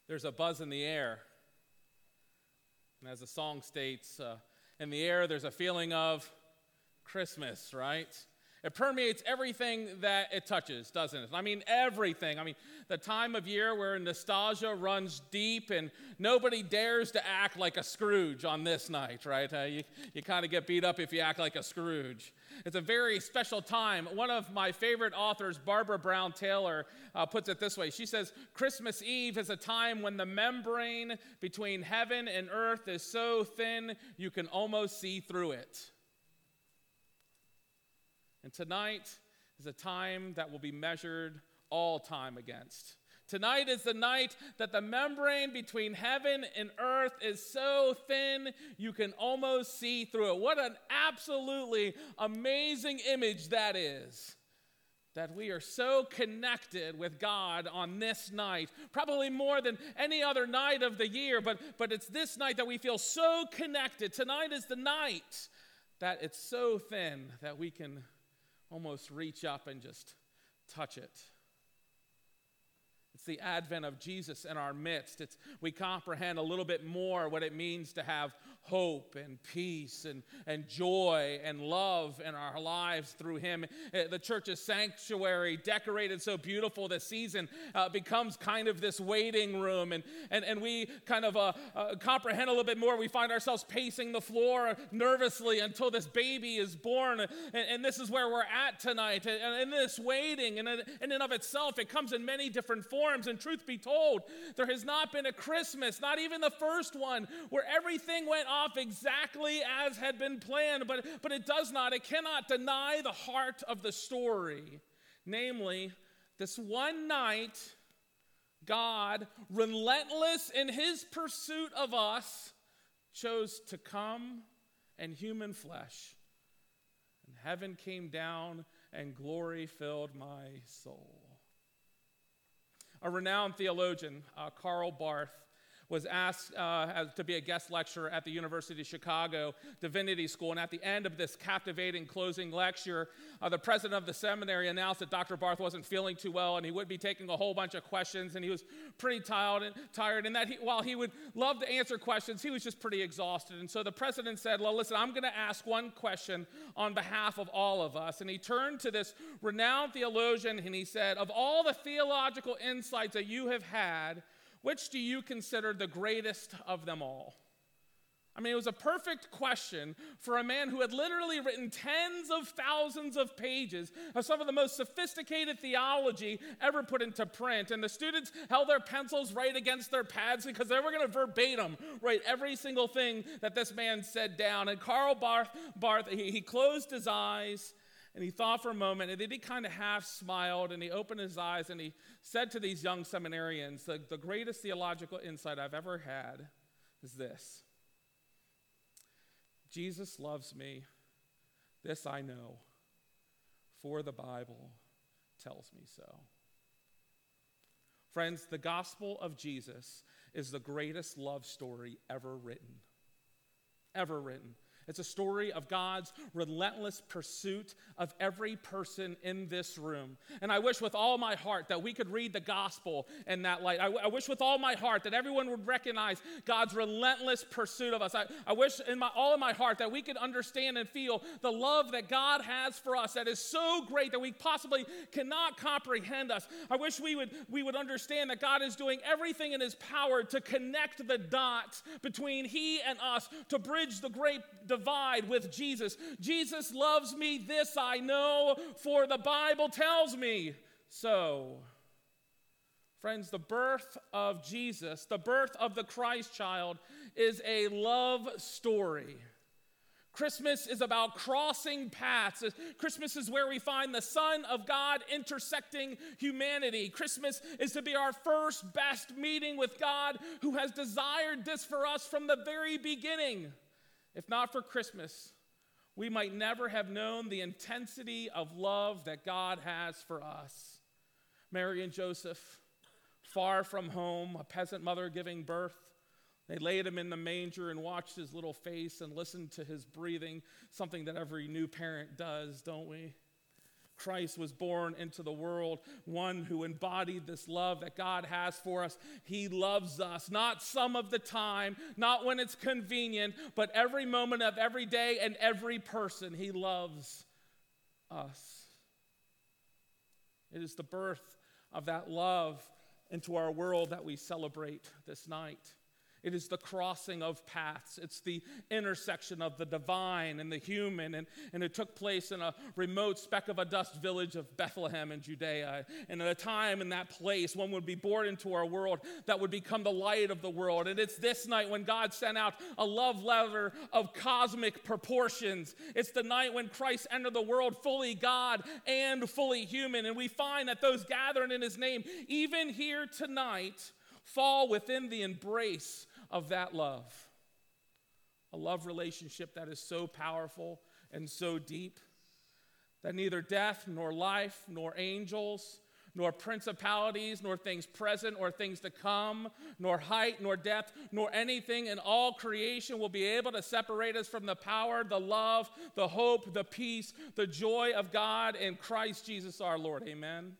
There's a buzz in the air. And as the song states, in the air there's a feeling of Christmas, right? It permeates everything that it touches, doesn't it? I mean, everything. I mean, the time of year where nostalgia runs deep and nobody dares to act like a Scrooge on this night, right? You kind of get beat up if you act like a Scrooge. It's a very special time. One of my favorite authors, Barbara Brown Taylor, puts it this way. She says, Christmas Eve is a time when the membrane between heaven and earth is so thin you can almost see through it. And tonight is a time that will be measured all time against. Tonight is the night that the membrane between heaven and earth is so thin you can almost see through it. What an absolutely amazing image that is. That we are so connected with God on this night, probably more than any other night of the year, but it's this night that we feel so connected. Tonight is the night that it's so thin that we can almost reach up and just touch it. It's the advent of Jesus in our midst. We comprehend a little bit more what it means to have hope and peace and joy and love in our lives through him. The church's sanctuary, decorated so beautiful this season, becomes kind of this waiting room. And we kind of comprehend a little bit more. We find ourselves pacing the floor nervously until this baby is born. And this is where we're at tonight. And in this waiting, and in and of itself, it comes in many different forms. And truth be told, there has not been a Christmas, not even the first one, where everything went off exactly as had been planned. But it does not, it cannot deny the heart of the story. Namely, this one night, God, relentless in his pursuit of us, chose to come in human flesh. And heaven came down and glory filled my soul. A renowned theologian, Karl Barth, was asked to be a guest lecturer at the University of Chicago Divinity School. And at the end of this captivating closing lecture, the president of the seminary announced that Dr. Barth wasn't feeling too well and he would be taking a whole bunch of questions. And he was pretty tired and that while he would love to answer questions, he was just pretty exhausted. And so the president said, well, listen, I'm going to ask one question on behalf of all of us. And he turned to this renowned theologian and he said, of all the theological insights that you have had, which do you consider the greatest of them all? I mean, it was a perfect question for a man who had literally written tens of thousands of pages of some of the most sophisticated theology ever put into print. And the students held their pencils right against their pads because they were going to verbatim write every single thing that this man said down. And Karl Barth, he closed his eyes and he thought for a moment, and then he kind of half smiled, and he opened his eyes, and he said to these young seminarians, the greatest theological insight I've ever had is this. Jesus loves me, this I know, for the Bible tells me so. Friends, the gospel of Jesus is the greatest love story ever written. Ever written. It's a story of God's relentless pursuit of every person in this room. And I wish with all my heart that we could read the gospel in that light. I wish with all my heart that everyone would recognize God's relentless pursuit of us. I wish all of my heart that we could understand and feel the love that God has for us that is so great that we possibly cannot comprehend us. I wish we would understand that God is doing everything in his power to connect the dots between he and us, to bridge the great divide with Jesus. Jesus loves me, this I know, for the Bible tells me so. Friends, the birth of Jesus, the birth of the Christ child, is a love story. Christmas is about crossing paths. Christmas is where we find the Son of God intersecting humanity. Christmas is to be our first best meeting with God, who has desired this for us from the very beginning. If not for Christmas, we might never have known the intensity of love that God has for us. Mary and Joseph, far from home, a peasant mother giving birth, they laid him in the manger and watched his little face and listened to his breathing, something that every new parent does, don't we? Christ was born into the world, one who embodied this love that God has for us. He loves us, not some of the time, not when it's convenient, but every moment of every day and every person. He loves us. It is the birth of that love into our world that we celebrate this night. It is the crossing of paths. It's the intersection of the divine and the human. And it took place in a remote speck of a dust village of Bethlehem in Judea. And at a time in that place, one would be born into our world that would become the light of the world. And it's this night when God sent out a love letter of cosmic proportions. It's the night when Christ entered the world fully God and fully human. And we find that those gathered in his name, even here tonight, fall within the embrace of that love. A love relationship that is so powerful and so deep that neither death, nor life, nor angels, nor principalities, nor things present or things to come, nor height, nor depth, nor anything in all creation will be able to separate us from the power, the love, the hope, the peace, the joy of God in Christ Jesus our Lord. Amen.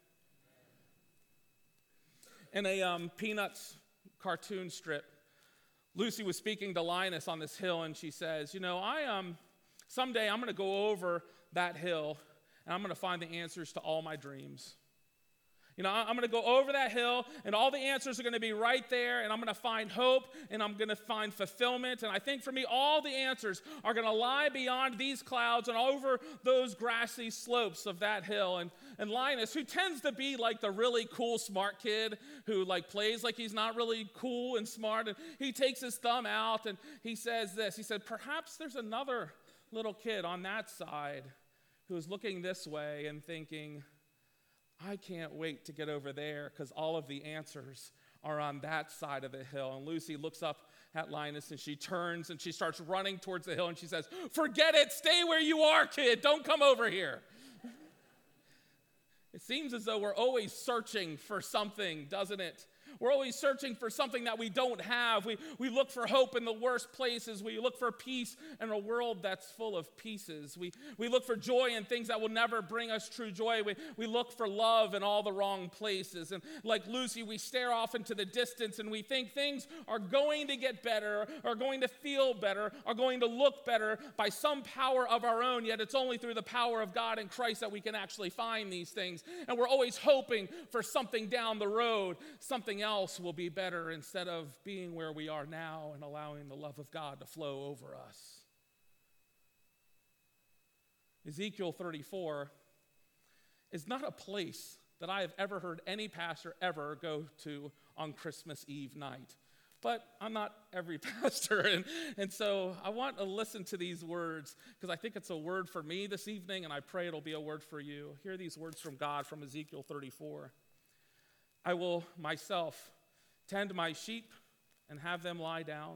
In a Peanuts cartoon strip, Lucy was speaking to Linus on this hill, and she says, someday I'm going to go over that hill, and I'm going to find the answers to all my dreams. I'm going to go over that hill, and all the answers are going to be right there, and I'm going to find hope, and I'm going to find fulfillment. And I think for me, all the answers are going to lie beyond these clouds and over those grassy slopes of that hill. And Linus, who tends to be like the really cool, smart kid who plays like he's not really cool and smart, and he takes his thumb out, and he says this. He said, perhaps there's another little kid on that side who's looking this way and thinking, I can't wait to get over there because all of the answers are on that side of the hill. And Lucy looks up at Linus and she turns and she starts running towards the hill and she says, forget it, stay where you are, kid, don't come over here. It seems as though we're always searching for something, doesn't it? We're always searching for something that we don't have. We look for hope in the worst places. We look for peace in a world that's full of pieces. We look for joy in things that will never bring us true joy. We look for love in all the wrong places. And like Lucy, we stare off into the distance and we think things are going to get better, are going to feel better, are going to look better by some power of our own, yet it's only through the power of God in Christ that we can actually find these things. And we're always hoping for something down the road, something else will be better instead of being where we are now and allowing the love of God to flow over us. Ezekiel 34 is not a place that I have ever heard any pastor ever go to on Christmas Eve night. But I'm not every pastor, and so I want to listen to these words because I think it's a word for me this evening, and I pray it'll be a word for you. Hear these words from God from Ezekiel 34. I will myself tend my sheep and have them lie down,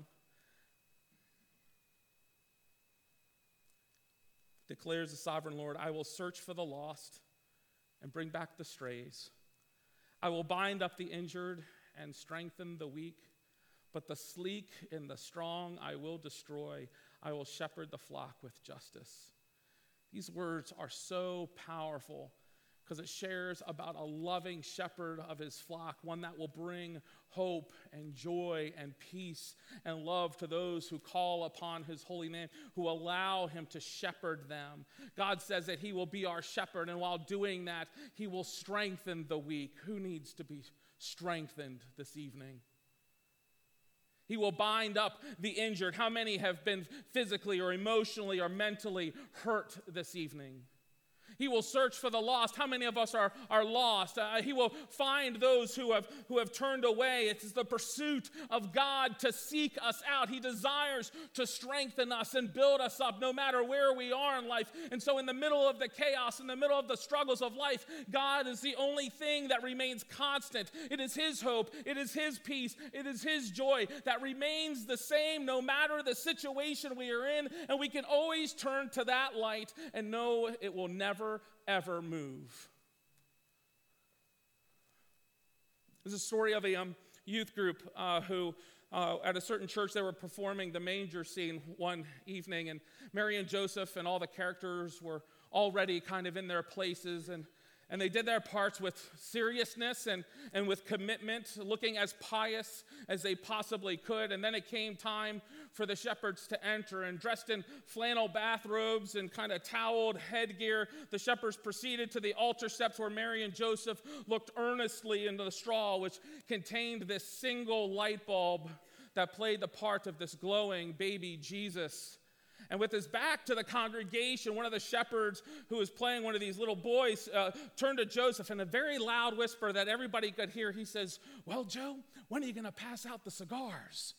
declares the sovereign Lord. I will search for the lost and bring back the strays. I will bind up the injured and strengthen the weak, but the sleek and the strong I will destroy. I will shepherd the flock with justice. These words are so powerful because it shares about a loving shepherd of his flock, one that will bring hope and joy and peace and love to those who call upon his holy name, who allow him to shepherd them. God says that he will be our shepherd, and while doing that, he will strengthen the weak. Who needs to be strengthened this evening? He will bind up the injured. How many have been physically or emotionally or mentally hurt this evening? He will search for the lost. How many of us are lost? He will find those who have turned away. It is the pursuit of God to seek us out. He desires to strengthen us and build us up no matter where we are in life. And so in the middle of the chaos, in the middle of the struggles of life, God is the only thing that remains constant. It is his hope. It is his peace. It is his joy that remains the same no matter the situation we are in. And we can always turn to that light and know it will never ever move. There's a story of a youth group who at a certain church, they were performing the manger scene one evening, and Mary and Joseph and all the characters were already kind of in their places, and they did their parts with seriousness and with commitment, looking as pious as they possibly could. And then it came time for the shepherds to enter, and dressed in flannel bathrobes and kind of toweled headgear, the shepherds proceeded to the altar steps where Mary and Joseph looked earnestly into the straw, which contained this single light bulb that played the part of this glowing baby Jesus. And with his back to the congregation, one of the shepherds who was playing one of these little boys turned to Joseph in a very loud whisper that everybody could hear. He says, "Well, Joe, when are you going to pass out the cigars?"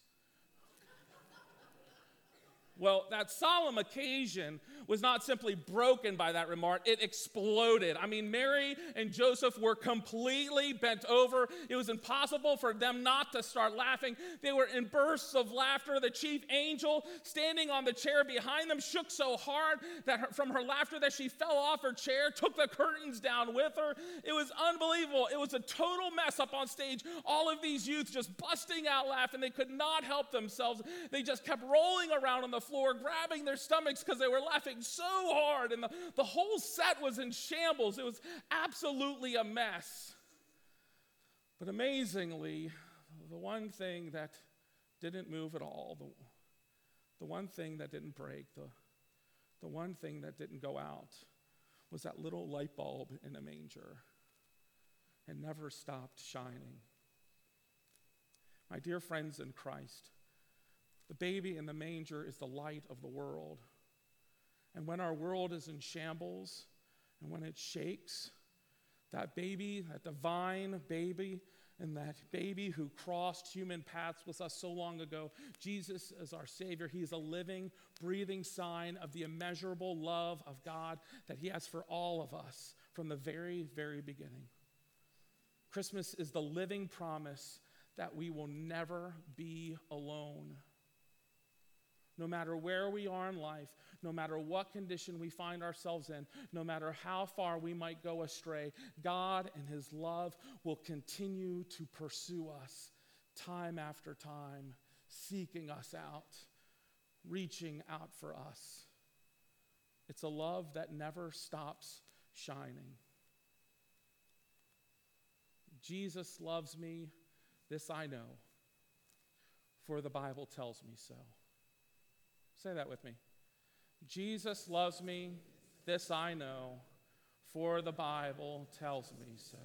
Well, that solemn occasion was not simply broken by that remark, it exploded. I mean, Mary and Joseph were completely bent over. It was impossible for them not to start laughing. They were in bursts of laughter. The chief angel, standing on the chair behind them, shook so hard that from her laughter that she fell off her chair, took the curtains down with her. It was unbelievable. It was a total mess up on stage. All of these youth just busting out laughing. They could not help themselves. They just kept rolling around on the floor, grabbing their stomachs because they were laughing so hard, and the whole set was in shambles. It was absolutely a mess. But amazingly, the one thing that didn't move at all, the one thing that didn't break, the one thing that didn't go out was that little light bulb in a manger. It never stopped shining. My dear friends in Christ, the baby in the manger is the light of the world. And when our world is in shambles and when it shakes, that baby, that divine baby, and that baby who crossed human paths with us so long ago, Jesus is our Savior. He is a living, breathing sign of the immeasurable love of God that He has for all of us from the very, very beginning. Christmas is the living promise that we will never be alone. No matter where we are in life, no matter what condition we find ourselves in, no matter how far we might go astray, God and His love will continue to pursue us time after time, seeking us out, reaching out for us. It's a love that never stops shining. Jesus loves me, this I know, for the Bible tells me so. Say that with me. Jesus loves me, this I know, for the Bible tells me so.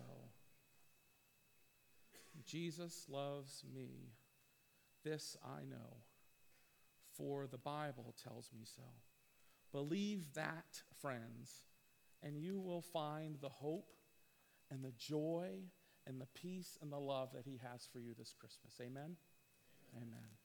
Jesus loves me, this I know, for the Bible tells me so. Believe that, friends, and you will find the hope and the joy and the peace and the love that He has for you this Christmas. Amen? Amen.